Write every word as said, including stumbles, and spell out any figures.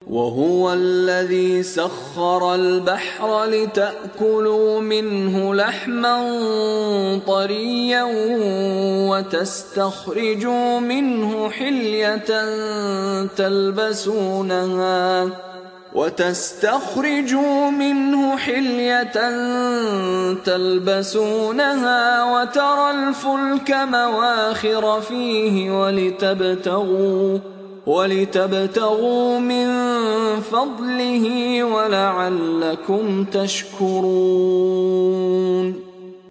وهو الذي سخر البحر لتأكلوا منه لحما طريا وتستخرجوا منه حلية تلبسونها وتستخرجوا منه حلية تلبسونها وترى الفلك مواخر فيه ولتبتغوا ولتبتغوا من فضله ولعلكم تشكرون